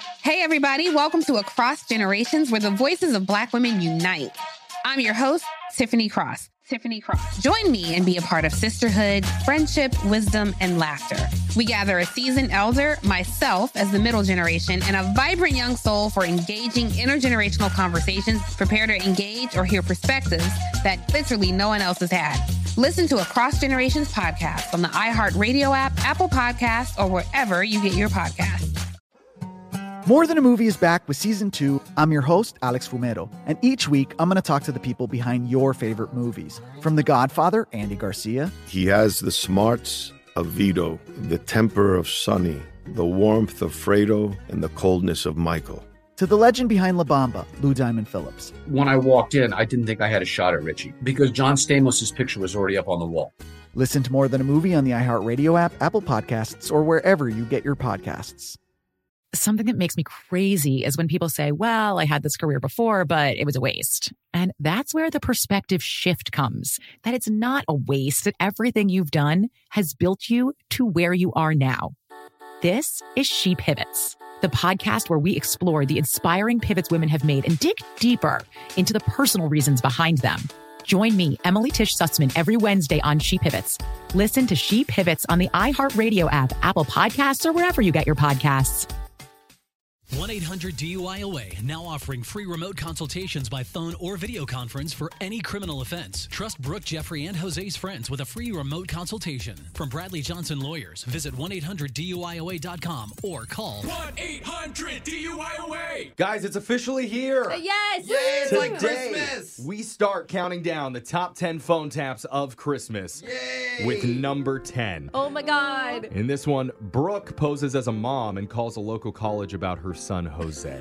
Hey, everybody. Welcome to Across Generations, where the voices of Black women unite. I'm your host, Tiffany Cross. Join me and be a part of sisterhood, friendship, wisdom, and laughter. We gather a seasoned elder, myself as the middle generation, and a vibrant young soul for engaging intergenerational conversations. Prepare to engage or hear perspectives that literally no one else has had. Listen to Across Generations podcast on the iHeartRadio app, Apple Podcasts, or wherever you get your podcasts. More Than a Movie is back with Season 2. I'm your host, Alex Fumero, and each week I'm going to talk to the people behind your favorite movies. From The Godfather, Andy Garcia. He has the smarts of Vito, the temper of Sonny, the warmth of Fredo, and the coldness of Michael. To the legend behind La Bamba, Lou Diamond Phillips. When I walked in, I didn't think I had a shot at Richie because John Stamos' picture was already up on the wall. Listen to More Than a Movie on the iHeartRadio app, Apple Podcasts, or wherever you get your podcasts. Something that makes me crazy is when people say, well, I had this career before, but it was a waste. And that's where the perspective shift comes, that it's not a waste, that everything you've done has built you to where you are now. This is She Pivots, the podcast where we explore the inspiring pivots women have made and dig deeper into the personal reasons behind them. Join me, Emily Tish Sussman, every Wednesday on She Pivots. Listen to She Pivots on the iHeartRadio app, Apple Podcasts, or wherever you get your podcasts. 1-800-DUI-AWAY, now offering free remote consultations by phone or video conference for any criminal offense. Trust Brooke, Jeffrey, and Jose's friends with a free remote consultation. From Bradley Johnson Lawyers, visit 1-800-DUI-AWAY.com or call 1-800-DUI-AWAY. Guys, it's officially here. Yes! Yay, it's Today, like Christmas. We start counting down the top 10 phone taps of Christmas. Yay! With number 10. Oh my God. In this one, Brooke poses as a mom and calls a local college about her son, Jose.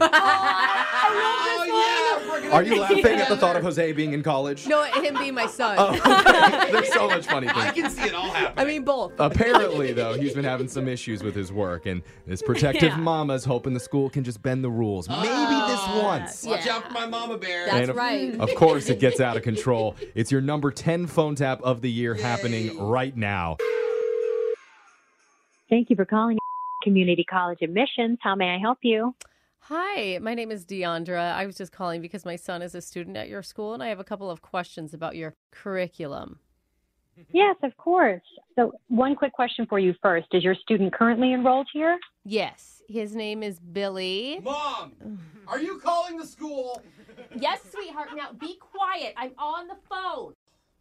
Are you laughing at the thought of Jose being in college? No, him being my son. Oh, okay. There's so much funny things. I can see it all happening. I mean, both. Apparently, though, he's been having some issues with his work, and this protective mama's hoping the school can just bend the rules. Maybe this once. Watch out for my mama bear. That's right. Of course, it gets out of control. It's your number 10 phone tap of the year happening right now. Thank you for calling Community College Admissions. How may I help you? Hi, my name is Deandra. I was just calling because my son is a student at your school, and I have a couple of questions about your curriculum. Yes, of course. So one quick question for you first. Is your student currently enrolled here? Yes, his name is Billy. Mom, are you calling the school? Yes, sweetheart. Now be quiet. I'm on the phone.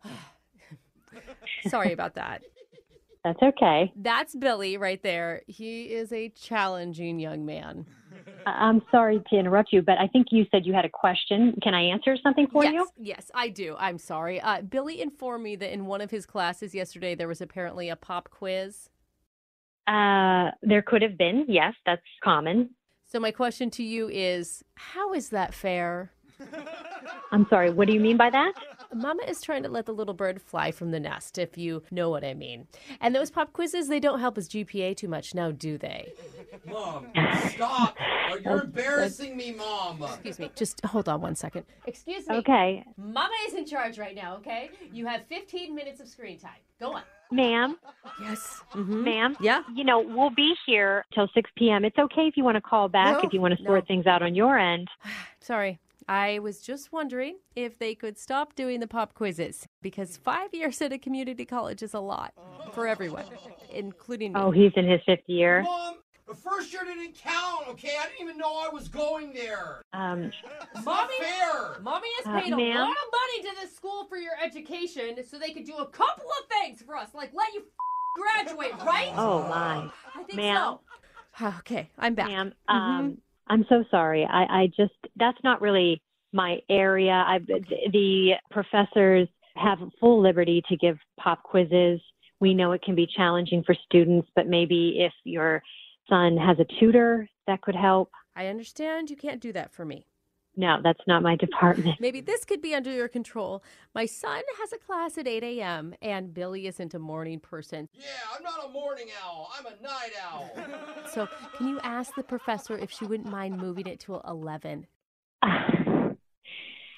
Sorry about that. That's okay. That's Billy right there. He is a challenging young man. I'm sorry to interrupt you, but I think you said you had a question. Can I answer something for you? Yes, I do. I'm sorry. Billy informed me that in one of his classes yesterday, there was apparently a pop quiz. There could have been. Yes, that's common. So my question to you is, how is that fair? I'm sorry. What do you mean by that? Mama is trying to let the little bird fly from the nest, if you know what I mean. And those pop quizzes, they don't help his GPA too much, now do they? Mom, stop. You're embarrassing me, Mom. Excuse me. Just hold on one second. Excuse me. Okay. Mama is in charge right now, okay? You have 15 minutes of screen time. Go on. Ma'am? Yes. Ma'am? Yeah? You know, we'll be here till 6 p.m. It's okay if you want to call back, if you want to sort things out on your end. Sorry. I was just wondering if they could stop doing the pop quizzes, because 5 years at a community college is a lot for everyone, including me. Oh, he's in his 5th year. Mom, the first year didn't count, okay? I didn't even know I was going there. It's not fair. Mommy has paid a lot of money to this school for your education so they could do a couple of things for us, like let you graduate, right? Oh, my. I think Ma'am. so. Okay, I'm back. Ma'am, I'm so sorry. I just, that's not really my area. The professors have full liberty to give pop quizzes. We know it can be challenging for students, but maybe if your son has a tutor, that could help. I understand you can't do that for me. No, that's not my department. Maybe this could be under your control. My son has a class at 8 a.m., and Billy isn't a morning person. Yeah, I'm not a morning owl. I'm a night owl. So can you ask the professor if she wouldn't mind moving it to 11?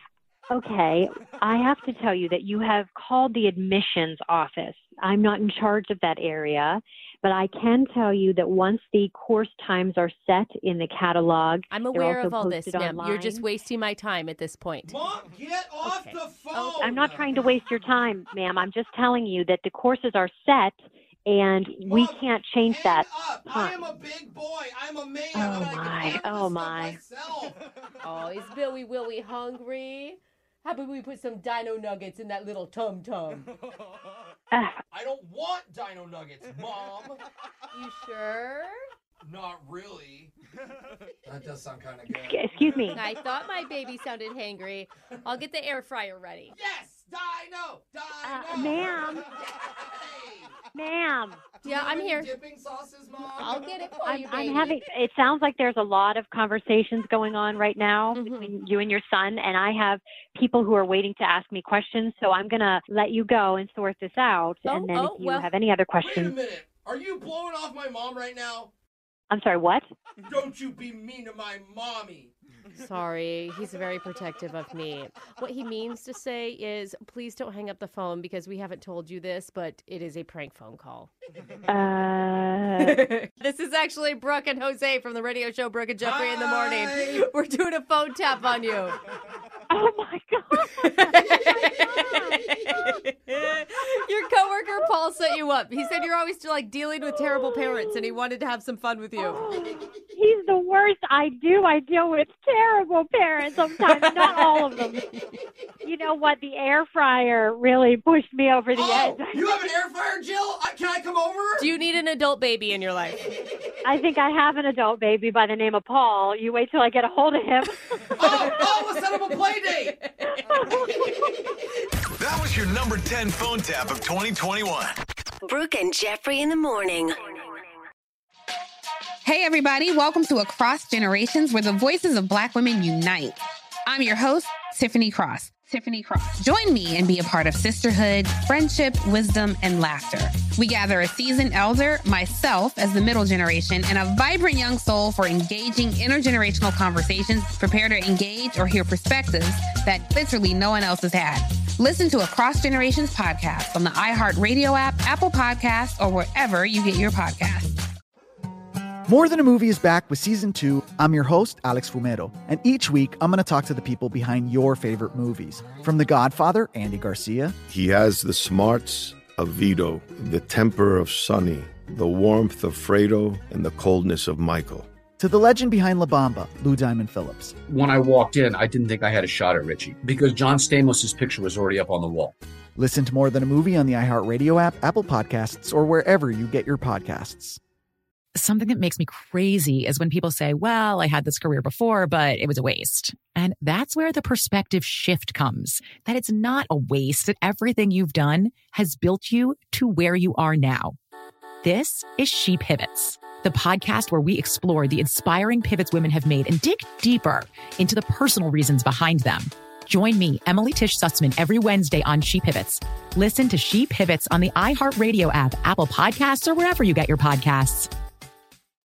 Okay, I have to tell you that you have called the admissions office. I'm not in charge of that area, but I can tell you that once the course times are set in the catalog, I'm aware of all this, ma'am. You're just wasting my time at this point. Mom, get off the phone! Oh, I'm not trying to waste your time, ma'am. I'm just telling you that the courses are set, and we can't change that. I am a big boy. I'm a man. Oh my. Oh, is Billy Willie hungry? How about we put some dino nuggets in that little tum-tum? I don't want dino nuggets, Mom. You sure? Not really. That does sound kind of good. Excuse me. I thought my baby sounded hangry. I'll get the air fryer ready. Yes! Dino! Ma'am. Ma'am. Yeah, I'm here. Dipping sauces, Mom? I'll get it for you, baby. It sounds like there's a lot of conversations going on right now between you and your son, and I have people who are waiting to ask me questions, so I'm going to let you go and sort this out, and then if you have any other questions. Wait a minute. Are you blowing off my mom right now? I'm sorry, what? Don't you be mean to my mommy. Sorry, he's very protective of me. What he means to say is, please don't hang up the phone because we haven't told you this, but it is a prank phone call. This is actually Brooke and Jose from the radio show Brooke and Jeffrey in the Morning. We're doing a phone tap on you. Oh my God. Your coworker Paul set you up. He said you're always dealing with terrible parents and he wanted to have some fun with you. Oh, he's the worst. I deal with terrible parents sometimes, not all of them. You know what? The air fryer really pushed me over the edge. You have an air fryer, Jill? Can I come over? Do you need an adult baby in your life? I think I have an adult baby by the name of Paul. You wait till I get a hold of him. Let's set up a play date. That was your number 10 phone tap of 2021. Brooke and Jeffrey in the Morning. Hey, everybody. Welcome to Across Generations, where the voices of Black women unite. I'm your host, Tiffany Cross. Join me and be a part of sisterhood, friendship, wisdom, and laughter. We gather a seasoned elder, myself as the middle generation, and a vibrant young soul for engaging intergenerational conversations. Prepare to engage or hear perspectives that literally no one else has had. Listen to Across Generations podcast on the iHeartRadio app, Apple Podcasts, or wherever you get your podcasts. More Than a Movie is back with Season 2. I'm your host, Alex Fumero. And each week, I'm going to talk to the people behind your favorite movies. From The Godfather, Andy Garcia. He has the smarts of Vito, the temper of Sonny, the warmth of Fredo, and the coldness of Michael. To the legend behind La Bamba, Lou Diamond Phillips. When I walked in, I didn't think I had a shot at Richie because John Stamos' picture was already up on the wall. Listen to More Than a Movie on the iHeartRadio app, Apple Podcasts, or wherever you get your podcasts. Something that makes me crazy is when people say, well, I had this career before, but it was a waste. And that's where the perspective shift comes, that it's not a waste, that everything you've done has built you to where you are now. This is She Pivots, the podcast where we explore the inspiring pivots women have made and dig deeper into the personal reasons behind them. Join me, Emily Tish Sussman, every Wednesday on She Pivots. Listen to She Pivots on the iHeartRadio app, Apple Podcasts, or wherever you get your podcasts.